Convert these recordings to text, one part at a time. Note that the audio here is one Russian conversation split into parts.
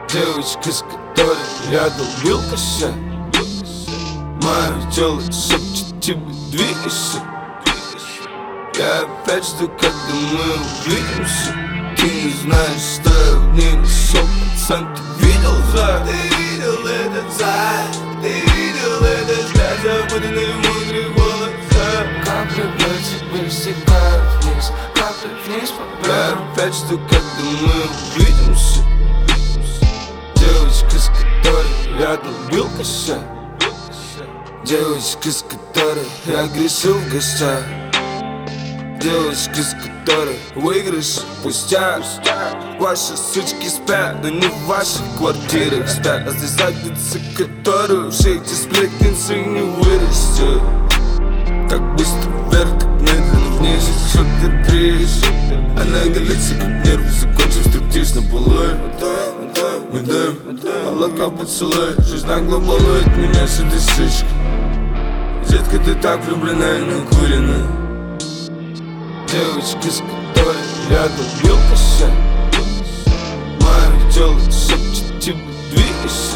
Девочка, с которой я долбил кося, мое тело шепчет тебе двигайся. Я опять жду, когда мы увидимся. Ты не знаешь, что я в ней нашел, пацан, ты видел зад? Ты видел этот зад? Ты видел этот взгляд, запутанный в мудрых волосах? Капли по тебе стекают вниз, капли вниз по Я бедрам. опять жду, когда мы увидимся. Девочка, с которой я долбил кося, девочка, с которой я грешил в гостях, девочка, с которой выигрыш пустяк. Ваши сучки спят, но не в ваших квартирах спят. А здесь задница, которую все эти сплетницы не вырастет. Так быстро вверх, так медленно вниз. Что ты дришь? Она голится, как нервы. Закончим стриптиз на полу. Мы даем молока поцелуй. Жизнь нагло балует меня с этой сучкой. Детка, ты так влюблена и накурена. Девочка, с которой я долбил кося, мое тело шепчет тебе двигайся.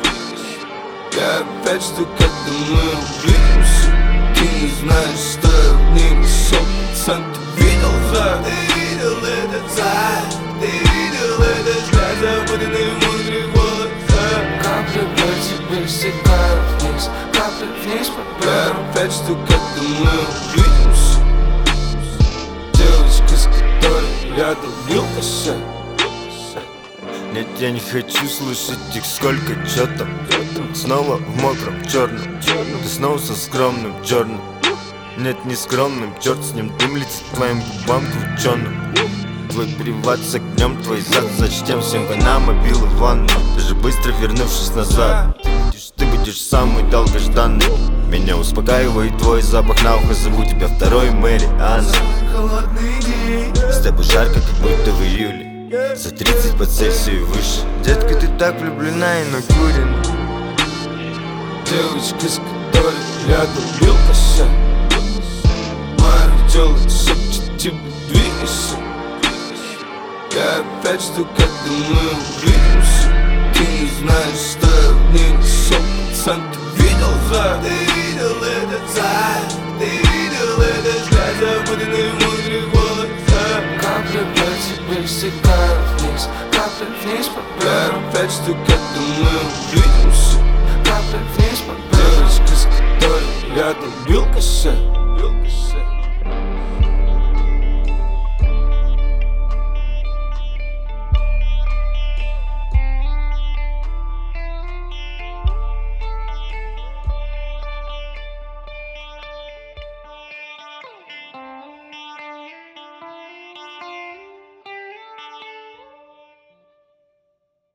Я опять жду, когда мы увидимся. Ты не знаешь, что я в ней нашел, пацан, ты видел зад? Ты видел этот зад? Ты видел этот взгляд, запутанный в мудрых волосах? Капли по тебе стекают вниз, капли вниз по Я бедрам. опять жду, когда мы увидимся. Девочка, с которой я долбил кося. Нет, я не хочу слышать их, сколько чё там. Снова в мокром черном, ты снова со скромным черным. Нет, не скромным, черт с ним, дым летит к твоим губам крученым. Твой приват с огнем, твой зад зачтем всем вина, мобилы в ванну. Даже быстро вернувшись назад, ты будешь самый долгожданный. Меня успокаивает твой запах на ухо, зову тебя второй Мэри Анна. Холодный день, С тобой жарко, как будто в июле, за 30 по Цельсию выше. Детка, ты так влюблена и накурена. девочка, с которой я долбил кося, мое тело шепчет тебе двигайся. Я опять жду, когда мы увидимся. Ты не знаешь, что я в ней нашел, пацан, ты видел зад? Ты видел этот зад? Ты видел этот взгляд, запутанный в мудрых волосах? Капли по тебе стекают вниз, капли вниз по Я бедрам. опять жду, когда мы увидимся. Капли вниз по бедрам. Девочка, с которой я долбил кося,